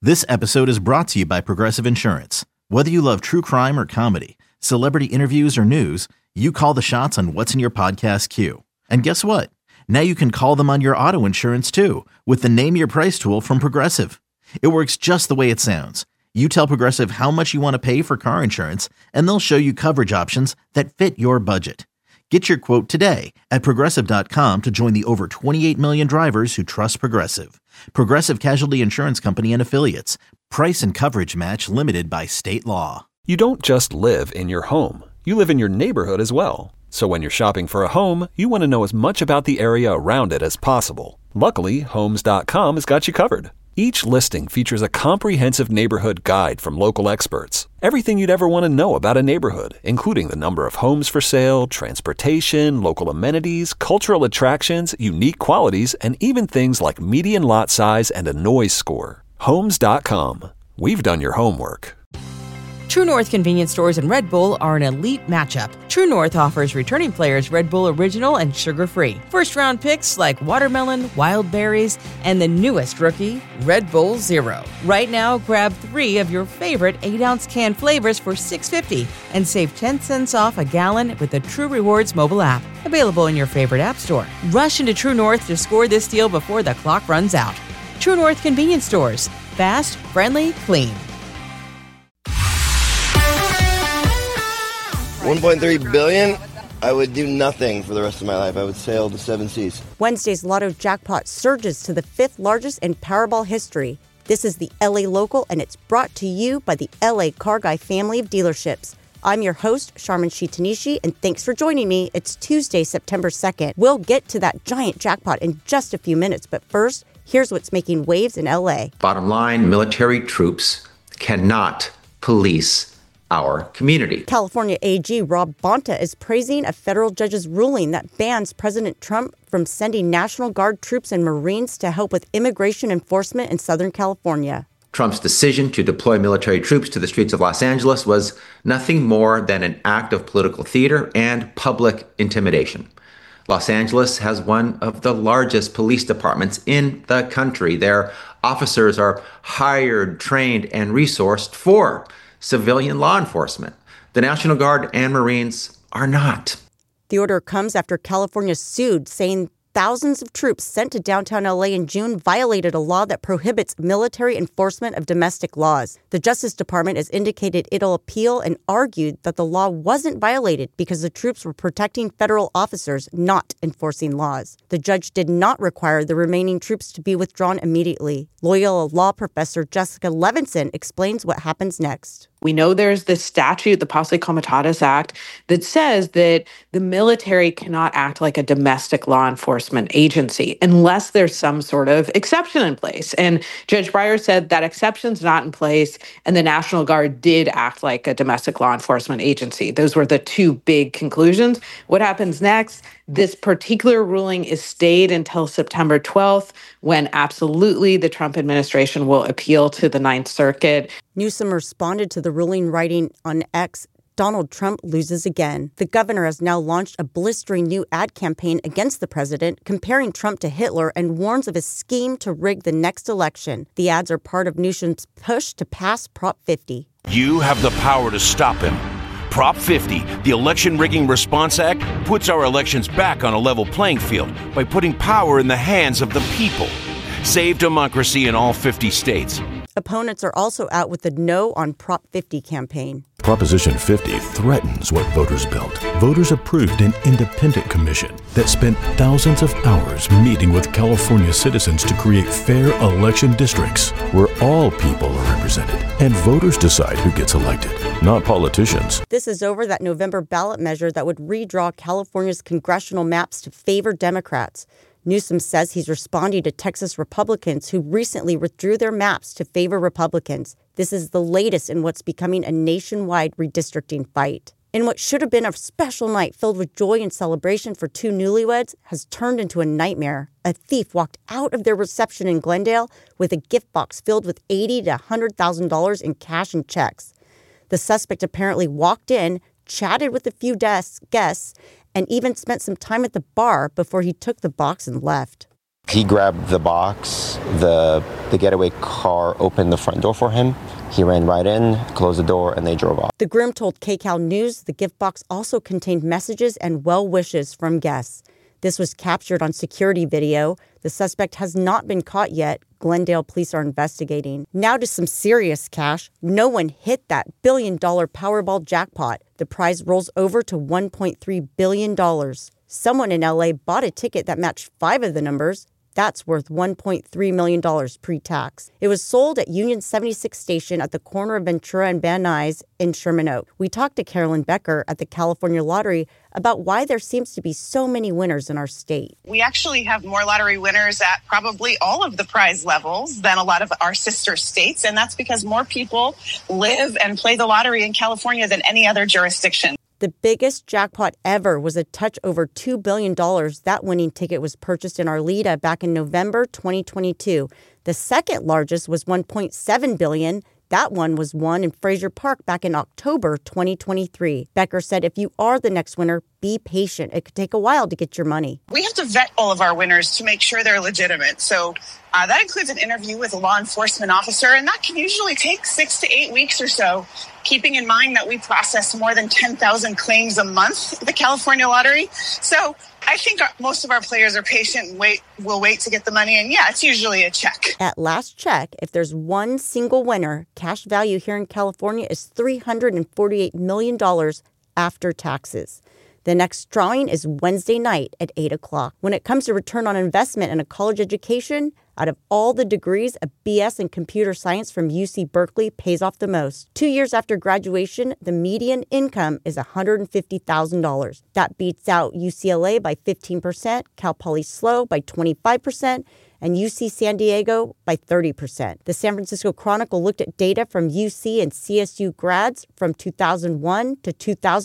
This episode is brought to you by Progressive Insurance. Whether you love true crime or comedy, celebrity interviews or news, you call the shots on what's in your podcast queue. And guess what? Now you can call them on your auto insurance too with the Name Your Price tool from Progressive. It works just the way it sounds. You tell Progressive how much you want to pay for car insurance, and they'll show you coverage options that fit your budget. Get your quote today at Progressive.com to join the over 28 million drivers who trust Progressive. Progressive Casualty Insurance Company and Affiliates. Price and coverage match limited by state law. You don't just live in your home. You live in your neighborhood as well. So when you're shopping for a home, you want to know as much about the area around it as possible. Luckily, Homes.com has got you covered. Each listing features a comprehensive neighborhood guide from local experts. Everything you'd ever want to know about a neighborhood, including the number of homes for sale, transportation, local amenities, cultural attractions, unique qualities, and even things like median lot size and a noise score. Homes.com. We've done your homework. True North convenience stores and Red Bull are an elite matchup. True North offers returning players Red Bull Original and sugar-free. First-round picks like watermelon, wild berries, and the newest rookie, Red Bull Zero. Right now, grab 3 of your favorite 8-ounce can flavors for $6.50 and save 10 cents off a gallon with the True Rewards mobile app. Available in your favorite app store. Rush into True North to score this deal before the clock runs out. True North convenience stores. Fast, friendly, clean. 1.3 billion, I would do nothing for the rest of my life. I would sail the 7 seas. Wednesday's lotto jackpot surges to the 5th largest in Powerball history. This is the LA Local, and it's brought to you by the LA Car Guy family of dealerships. I'm your host, Sharman Shitanishi, and thanks for joining me. It's Tuesday, September 2nd. We'll get to that giant jackpot in just a few minutes, but first, here's what's making waves in LA. Bottom line, military troops cannot police our community. California AG Rob Bonta is praising a federal judge's ruling that bans President Trump from sending National Guard troops and Marines to help with immigration enforcement in Southern California. Trump's decision to deploy military troops to the streets of Los Angeles was nothing more than an act of political theater and public intimidation. Los Angeles has one of the largest police departments in the country. Their officers are hired, trained, and resourced for civilian law enforcement. The National Guard and Marines are not. The order comes after California sued, saying thousands of troops sent to downtown LA in June violated a law that prohibits military enforcement of domestic laws. The Justice Department has indicated it'll appeal and argued that the law wasn't violated because the troops were protecting federal officers, not enforcing laws. The judge did not require the remaining troops to be withdrawn immediately. Loyola law professor Jessica Levinson explains what happens next. We know there's this statute, the Posse Comitatus Act, that says that the military cannot act like a domestic law enforcement agency unless there's some sort of exception in place. And Judge Breyer said that exception's not in place, and the National Guard did act like a domestic law enforcement agency. Those were the 2 big conclusions. What happens next? This particular ruling is stayed until September 12th, when absolutely the Trump administration will appeal to the Ninth Circuit. Newsom responded to the ruling, writing on X, "Donald Trump loses again." The governor has now launched a blistering new ad campaign against the president, comparing Trump to Hitler, and warns of a scheme to rig the next election. The ads are part of Newsom's push to pass Prop 50. You have the power to stop him. Prop 50, the Election Rigging Response Act, puts our elections back on a level playing field by putting power in the hands of the people. Save democracy in all 50 states. Opponents are also out with the No on Prop 50 campaign. Proposition 50 threatens what voters built. Voters approved an independent commission that spent thousands of hours meeting with California citizens to create fair election districts where all people are represented and voters decide who gets elected, not politicians. This is over that November ballot measure that would redraw California's congressional maps to favor Democrats. Newsom says he's responding to Texas Republicans who recently withdrew their maps to favor Republicans. This is the latest in what's becoming a nationwide redistricting fight. And what should have been a special night filled with joy and celebration for 2 newlyweds has turned into a nightmare. A thief walked out of their reception in Glendale with a gift box filled with $80,000 to $100,000 in cash and checks. The suspect apparently walked in, chatted with a few guests, and even spent some time at the bar before he took the box and left. He grabbed the box, the getaway car opened the front door for him. He ran right in, closed the door, and they drove off. The groom told KCAL News the gift box also contained messages and well wishes from guests. This was captured on security video. The suspect has not been caught yet. Glendale police are investigating. Now to some serious cash. No one hit that billion-dollar Powerball jackpot. The prize rolls over to $1.3 billion. Someone in LA bought a ticket that matched 5 of the numbers. That's worth $1.3 million pre-tax. It was sold at Union 76 Station at the corner of Ventura and Van Nuys in Sherman Oaks. We talked to Carolyn Becker at the California Lottery about why there seems to be so many winners in our state. We actually have more lottery winners at probably all of the prize levels than a lot of our sister states, and that's because more people live and play the lottery in California than any other jurisdiction. The biggest jackpot ever was a touch over $2 billion. That winning ticket was purchased in Arleta back in November 2022. The second largest was $1.7 billion. That one was won in Fraser Park back in October 2023. Becker said if you are the next winner, be patient. It could take a while to get your money. We have to vet all of our winners to make sure they're legitimate. So that includes an interview with a law enforcement officer, and that can usually take 6 to 8 weeks or so, keeping in mind that we process more than 10,000 claims a month at the California Lottery. So I think most of our players are patient and will wait to get the money. And yeah, it's usually a check. At last check, if there's one single winner, cash value here in California is $348 million after taxes. The next drawing is Wednesday night at 8 o'clock. When it comes to return on investment in a college education, out of all the degrees, a BS in computer science from UC Berkeley pays off the most. 2 years after graduation, the median income is $150,000. That beats out UCLA by 15%, Cal Poly SLO by 25%, and UC San Diego by 30%. The San Francisco Chronicle looked at data from UC and CSU grads from 2001 to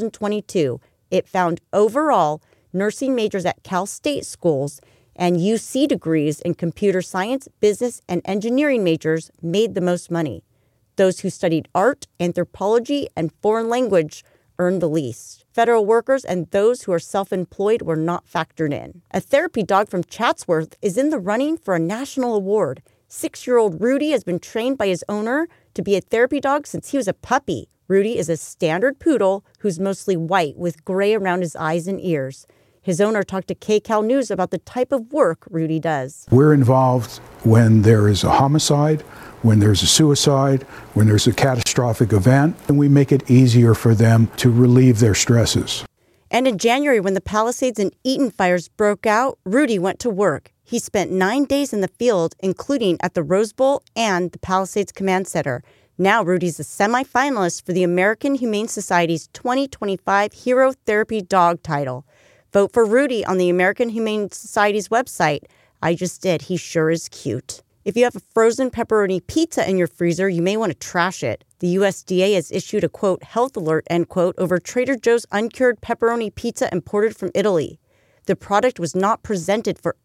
2022. It found overall nursing majors at Cal State schools and UC degrees in computer science, business, and engineering majors made the most money. Those who studied art, anthropology, and foreign language earned the least. Federal workers and those who are self-employed were not factored in. A therapy dog from Chatsworth is in the running for a national award. 6-year-old Rudy has been trained by his owner to be a therapy dog since he was a puppy. Rudy is a standard poodle who's mostly white with gray around his eyes and ears. His owner talked to KCAL News about the type of work Rudy does. We're involved when there is a homicide, when there's a suicide, when there's a catastrophic event, and we make it easier for them to relieve their stresses. And in January, when the Palisades and Eaton fires broke out, Rudy went to work. He spent 9 days in the field, including at the Rose Bowl and the Palisades Command Center. Now Rudy's a semifinalist for the American Humane Society's 2025 Hero Therapy Dog title. Vote for Rudy on the American Humane Society's website. I just did. He sure is cute. If you have a frozen pepperoni pizza in your freezer, you may want to trash it. The USDA has issued a, quote, health alert, end quote, over Trader Joe's uncured pepperoni pizza imported from Italy. The product was not presented for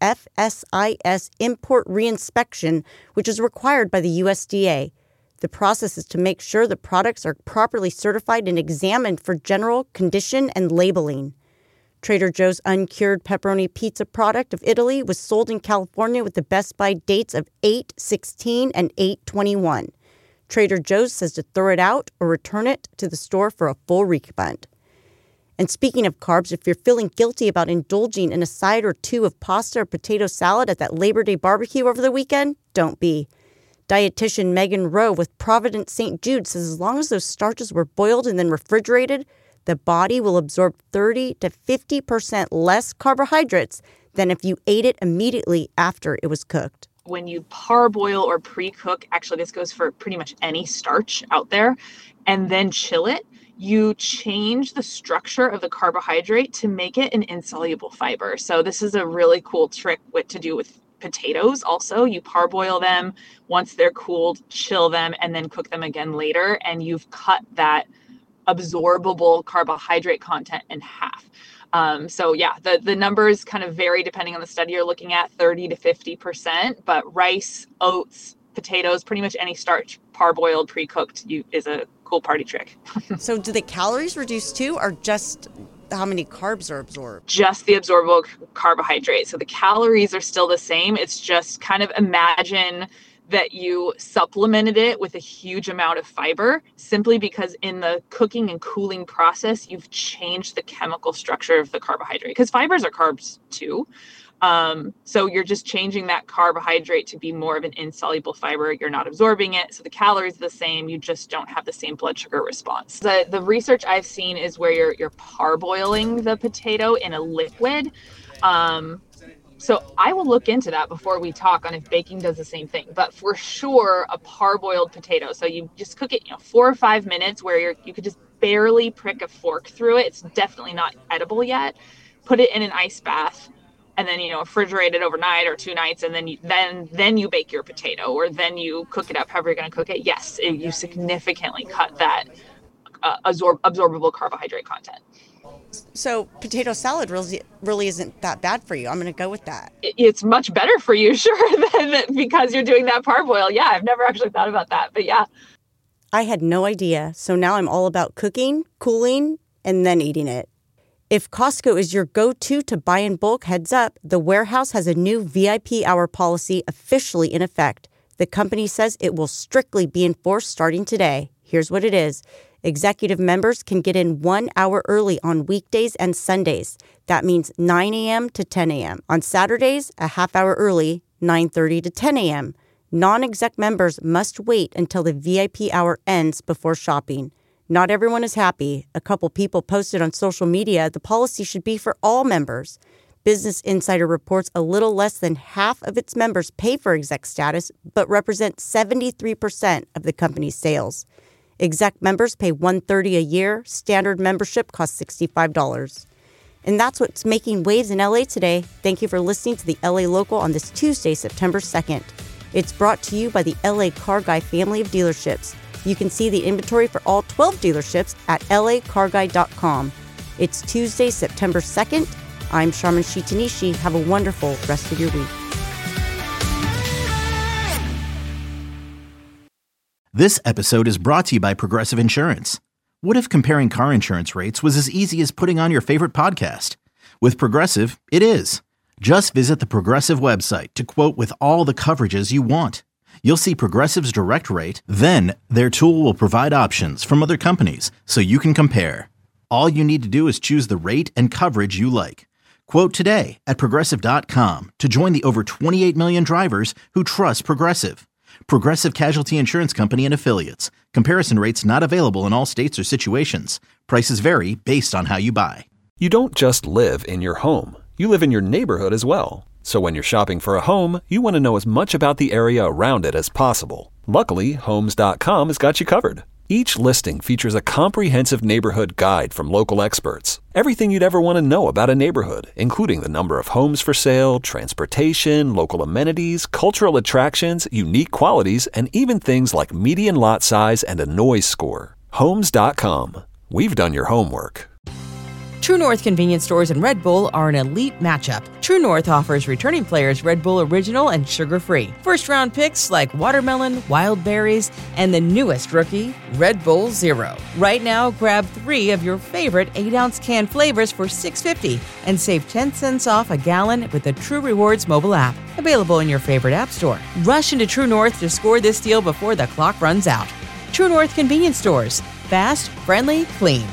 FSIS import reinspection, which is required by the USDA. The process is to make sure the products are properly certified and examined for general condition and labeling. Trader Joe's uncured pepperoni pizza product of Italy was sold in California with the Best By dates of 8/16 and 8/21. Trader Joe's says to throw it out or return it to the store for a full refund. And speaking of carbs, if you're feeling guilty about indulging in a side or two of pasta or potato salad at that Labor Day barbecue over the weekend, don't be. Dietitian Megan Rowe with Providence St. Jude says as long as those starches were boiled and then refrigerated, the body will absorb 30 to 50% less carbohydrates than if you ate it immediately after it was cooked. When you parboil or pre-cook, actually this goes for pretty much any starch out there, and then chill it, you change the structure of the carbohydrate to make it an insoluble fiber. So this is a really cool trick to do with potatoes also. You parboil them, once they're cooled, chill them, and then cook them again later, and you've cut that absorbable carbohydrate content in half. So yeah, the numbers kind of vary depending on the study you're looking at, 30 to 50%, but rice, oats, potatoes, pretty much any starch, parboiled, pre-cooked is a cool party trick. So do the calories reduce too, or just how many carbs are absorbed? Just the absorbable carbohydrate. So the calories are still the same. It's just kind of imagine that you supplemented it with a huge amount of fiber simply because in the cooking and cooling process, you've changed the chemical structure of the carbohydrate because fibers are carbs too. So you're just changing that carbohydrate to be more of an insoluble fiber. You're not absorbing it. So the calories are the same. You just don't have the same blood sugar response. The research I've seen is where you're parboiling the potato in a liquid. So I will look into that before we talk on if baking does the same thing. But for sure, a parboiled potato. So you just cook it, 4 or 5 minutes where you could just barely prick a fork through it. It's definitely not edible yet. Put it in an ice bath. And then, refrigerate it overnight or 2 nights, and then you bake your potato, or then you cook it up however you're going to cook it. Yes, you significantly cut that absorbable carbohydrate content. So potato salad really isn't that bad for you. I'm going to go with that. It's much better for you, sure, than because you're doing that parboil. Yeah, I've never actually thought about that, but yeah. I had no idea. So now I'm all about cooking, cooling, and then eating it. If Costco is your go-to to buy in bulk, heads up, the warehouse has a new VIP hour policy officially in effect. The company says it will strictly be enforced starting today. Here's what it is. Executive members can get in 1 hour early on weekdays and Sundays. That means 9 a.m. to 10 a.m. On Saturdays, a half hour early, 9:30 to 10 a.m. Non-exec members must wait until the VIP hour ends before shopping. Not everyone is happy. A couple people posted on social media the policy should be for all members. Business Insider reports a little less than half of its members pay for exec status, but represent 73% of the company's sales. Exec members pay $130 a year. Standard membership costs $65. And that's what's making waves in LA today. Thank you for listening to the LA Local on this Tuesday, September 2nd. It's brought to you by the LA Car Guy family of dealerships. You can see the inventory for all 12 dealerships at lacarguy.com. It's Tuesday, September 2nd. I'm Sharman Shitanishi. Have a wonderful rest of your week. This episode is brought to you by Progressive Insurance. What if comparing car insurance rates was as easy as putting on your favorite podcast? With Progressive, it is. Just visit the Progressive website to quote with all the coverages you want. You'll see Progressive's direct rate, then their tool will provide options from other companies so you can compare. All you need to do is choose the rate and coverage you like. Quote today at Progressive.com to join the over 28 million drivers who trust Progressive. Progressive Casualty Insurance Company and Affiliates. Comparison rates not available in all states or situations. Prices vary based on how you buy. You don't just live in your home. You live in your neighborhood as well. So when you're shopping for a home, you want to know as much about the area around it as possible. Luckily, Homes.com has got you covered. Each listing features a comprehensive neighborhood guide from local experts. Everything you'd ever want to know about a neighborhood, including the number of homes for sale, transportation, local amenities, cultural attractions, unique qualities, and even things like median lot size and a noise score. Homes.com. We've done your homework. True North convenience stores and Red Bull are an elite matchup. True North offers returning players Red Bull Original and sugar-free. First-round picks like watermelon, wild berries, and the newest rookie, Red Bull Zero. Right now, grab 3 of your favorite 8-ounce can flavors for $6.50 and save 10 cents off a gallon with the True Rewards mobile app. Available in your favorite app store. Rush into True North to score this deal before the clock runs out. True North convenience stores. Fast, friendly, clean.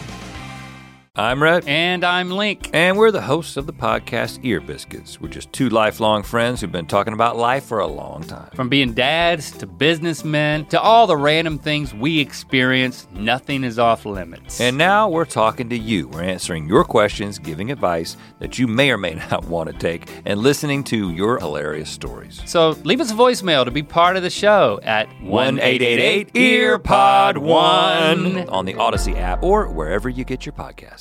I'm Rhett. And I'm Link. And we're the hosts of the podcast Ear Biscuits. We're just 2 lifelong friends who've been talking about life for a long time. From being dads to businessmen to all the random things we experience, nothing is off limits. And now we're talking to you. We're answering your questions, giving advice that you may or may not want to take, and listening to your hilarious stories. So leave us a voicemail to be part of the show at 1-888-EARPOD1 on the Odyssey app or wherever you get your podcasts.